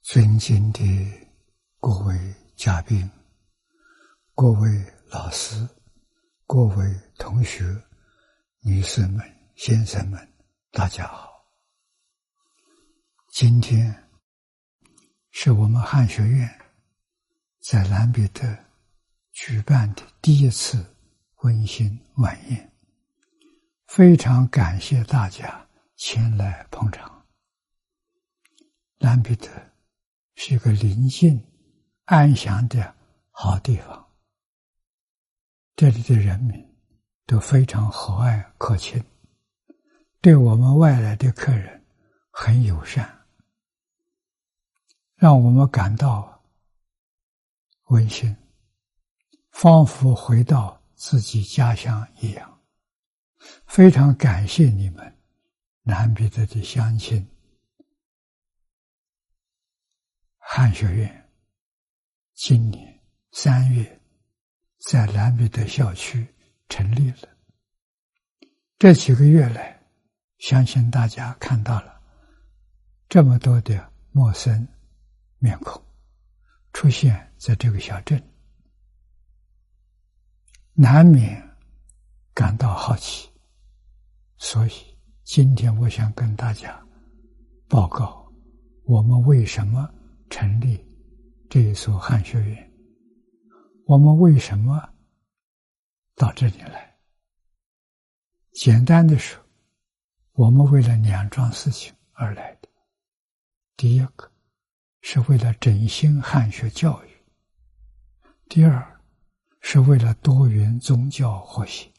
尊敬的各位嘉宾、各位老师、各位同学、女士们、先生们，大家好。今天是我们汉学院在兰彼得举办的第一次温馨晚宴，非常感谢大家前来捧场。兰彼得是一个宁静安详的好地方，这里的人民都非常和蔼可亲，对我们外来的客人很友善，让我们感到温馨，仿佛回到自己家乡一样。非常感谢你们兰彼得的乡亲。汉学院今年3月在兰彼得校区成立了。这几个月来，相信大家看到了这么多的陌生面孔出现在这个小镇，难免感到好奇。所以今天我想跟大家报告，我们为什么成立这一所汉学院，我们为什么到这里来。简单的说，我们为了2桩事情而来的。第一个是为了振兴汉学教育，第二是为了多元宗教和谐。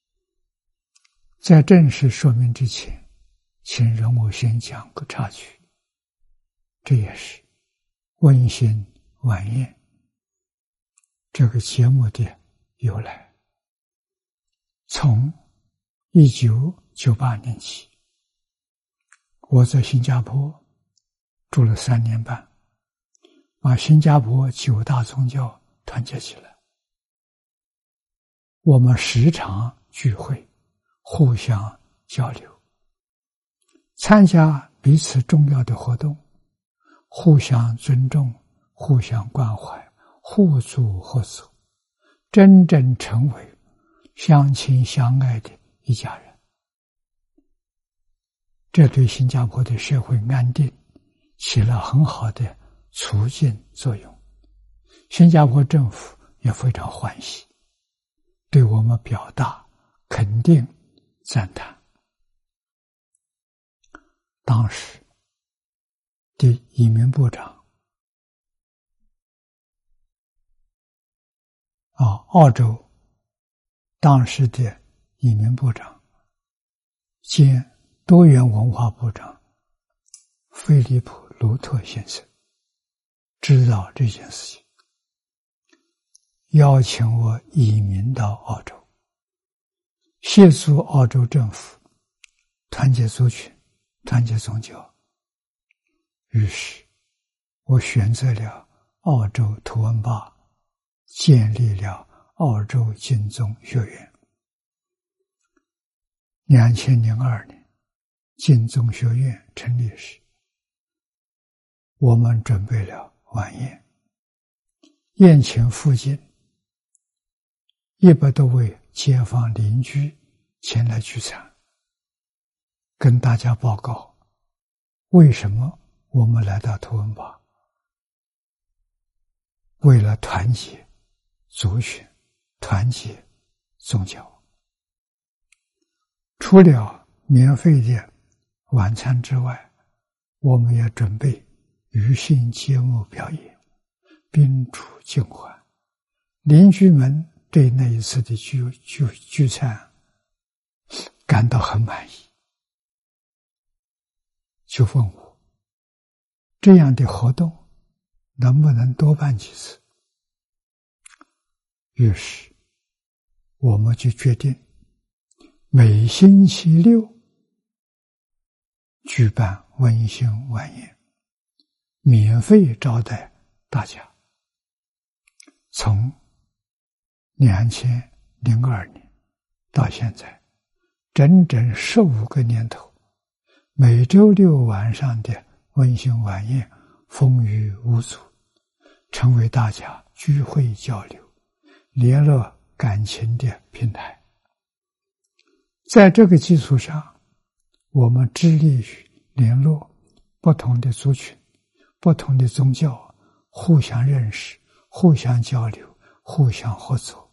在正式说明之前，请容我先讲个插曲，这也是温馨晚宴这个节目的由来。从1998年起，我在新加坡住了3年半，把新加坡9大宗教团结起来。我们时常聚会，互相交流，参加彼此重要的活动，互相尊重，互相关怀，互助合作，真正成为相亲相爱的一家人。这对新加坡的社会安定起了很好的促进作用。新加坡政府也非常欢喜，对我们表达肯定赞叹。当时的移民部长澳洲当时的移民部长兼多元文化部长菲利普·卢特先生知道这件事情，邀请我移民到澳洲，协助澳洲政府团结族群，团结宗教。于是我选择了澳洲图文巴，建立了澳洲经宗学院。2002年经宗学院成立时，我们准备了晚宴，宴请附近100多位街坊邻居前来聚餐，跟大家报告为什么我们来到图文巴。为了团结族群，团结宗教。除了免费的晚餐之外，我们也准备娱乐节目表演，宾主尽欢。邻居们对那一次的聚餐感到很满意，就问我这样的活动能不能多办几次。于是我们就决定每星期6举办温馨晚宴，免费招待大家。从2002年到现在，整整15个年头，每周6晚上的温馨晚宴风雨无阻，成为大家聚会交流、联络感情的平台。在这个基础上，我们致力于联络不同的族群、不同的宗教，互相认识、互相交流、互相合作。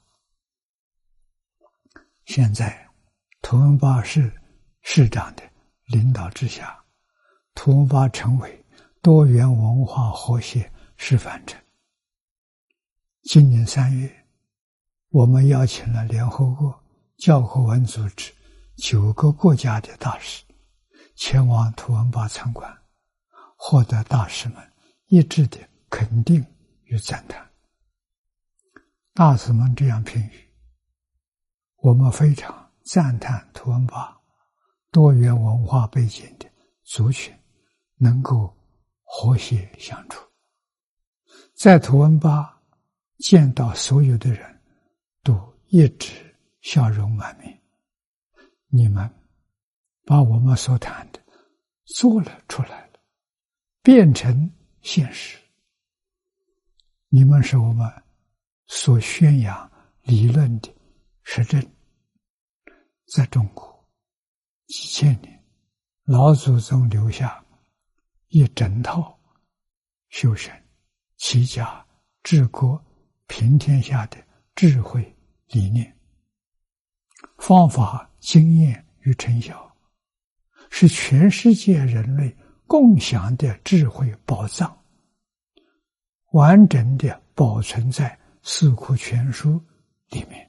现在图文巴市市长的领导之下，图文巴成为多元文化和谐示范城。今年3月，我们邀请了联合国教科文组织9个国家的大使前往图文巴参观，获得大使们一致的肯定与赞叹。大使们这样评语：我们非常赞叹图文巴多元文化背景的族群能够和谐相处，在图文巴见到所有的人都一直笑容满面。你们把我们所谈的做了出来了，变成现实。你们是我们所宣扬理论的实证。在中国几千年，老祖宗留下一整套修身、齐家、治国、平天下的智慧理念、方法、经验与成效，是全世界人类共享的智慧宝藏，完整的保存在《四库全书》里面。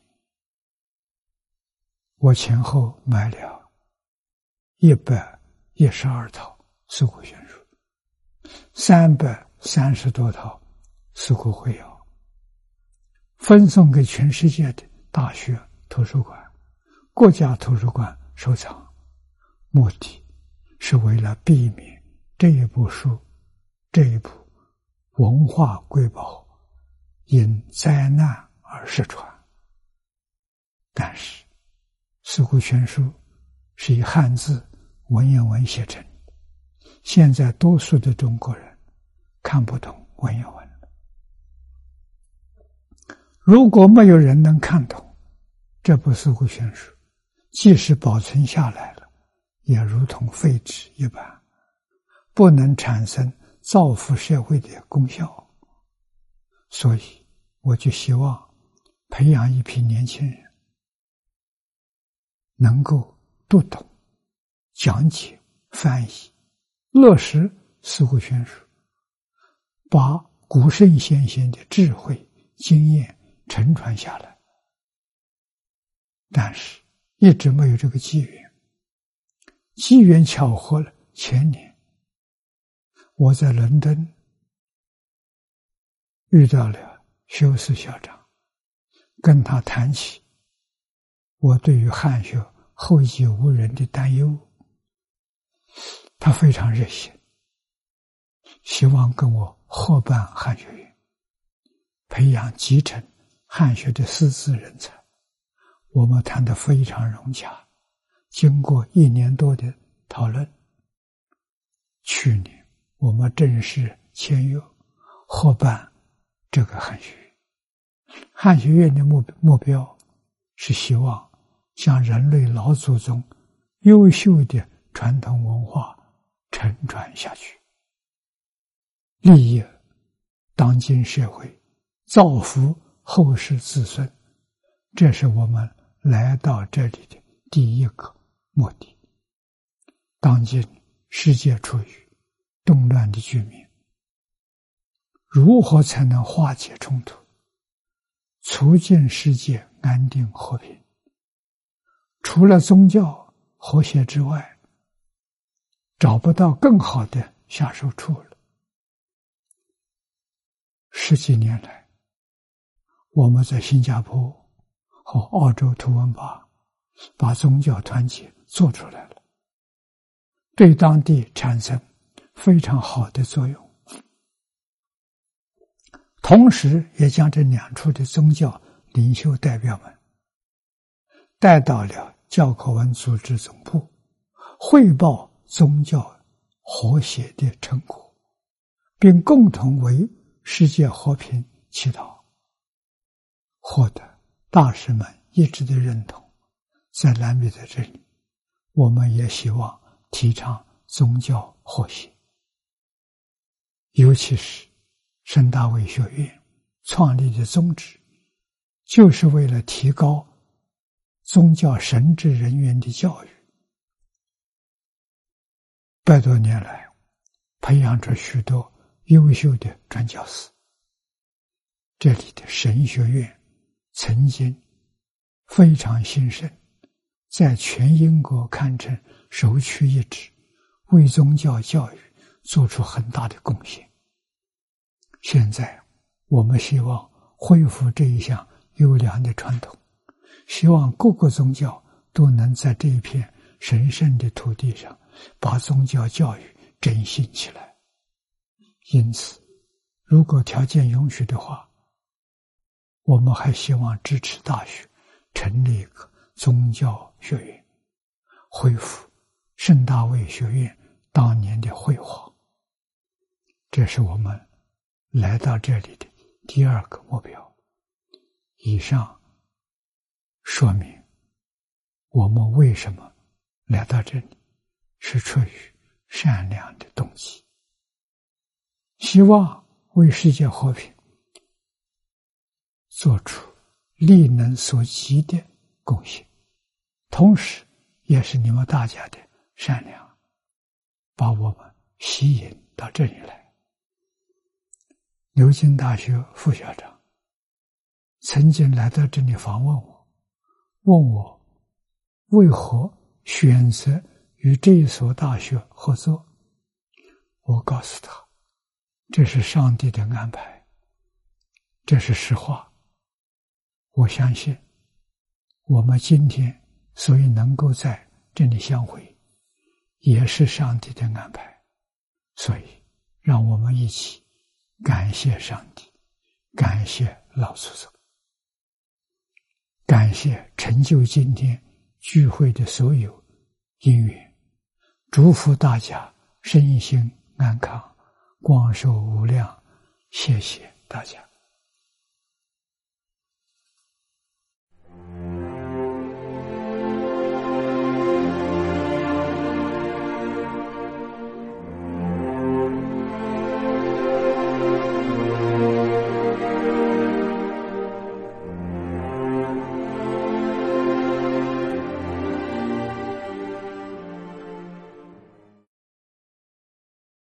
我前后买了112套《四库全书》，330多套《四库会要》，分送给全世界的大学图书馆、国家图书馆收藏，目的是为了避免这一部文化瑰宝因灾难而失传。但是《四库全书》是以汉字文言文写成，现在多数的中国人看不懂文言文。如果没有人能看懂这部《四库全书》，即使保存下来了，也如同废纸一般，不能产生造福社会的功效。所以我就希望培养一批年轻人，能够读懂、讲解、翻译、落实《四库全书》，把古圣先贤的智慧、经验承传下来。但是一直没有这个机缘。机缘巧合了，前年我在伦敦遇到了休斯校长，跟他谈起我对于汉学后继无人的担忧。他非常热心，希望跟我合办汉学院，培养集成汉学的师资人才。我们谈得非常融洽，经过1年多的讨论，去年我们正式签约合办这个汉学院。汉学院的目标是希望将人类老祖宗优秀的传统文化承传下去，利益当今社会，造福后世子孙。这是我们来到这里的第一个目的。当今世界处于动乱的局面，如何才能化解冲突，促进世界安定和平？除了宗教和谐之外，找不到更好的下手处了。10几年来，我们在新加坡和澳洲图文巴把宗教团结做出来了，对当地产生非常好的作用，同时也将这2处的宗教领袖代表们带到了教科文组织总部，汇报宗教和谐的成果， 并共同为世界和平祈祷，获得大师们一致的认同。在南美的这里，我们也希望提倡宗教和谐，尤其是圣大卫学院创立的宗旨，就是为了提高宗教神职人员的教育。100多年来，培养出许多优秀的传教士。这里的神学院曾经非常兴盛，在全英国堪称首屈一指，为宗教教育做出很大的贡献。现在我们希望恢复这一项优良的传统，希望各个宗教都能在这一片神圣的土地上把宗教教育振兴起来。因此，如果条件允许的话，我们还希望支持大学成立一个宗教学院，恢复圣大卫学院当年的辉煌。这是我们来到这里的第二个目标。以上说明我们为什么来到这里，是出于善良的动机，希望为世界和平做出力能所及的贡献，同时也是你们大家的善良把我们吸引到这里来。牛津大学副校长曾经来到这里访问我，问我为何选择与这一所大学合作。我告诉他，这是上帝的安排，这是实话。我相信我们今天所以能够在这里相会，也是上帝的安排。所以让我们一起感谢上帝，感谢老祖宗，感谢成就今天聚会的所有因缘，祝福大家身心安康，光寿无量。谢谢大家。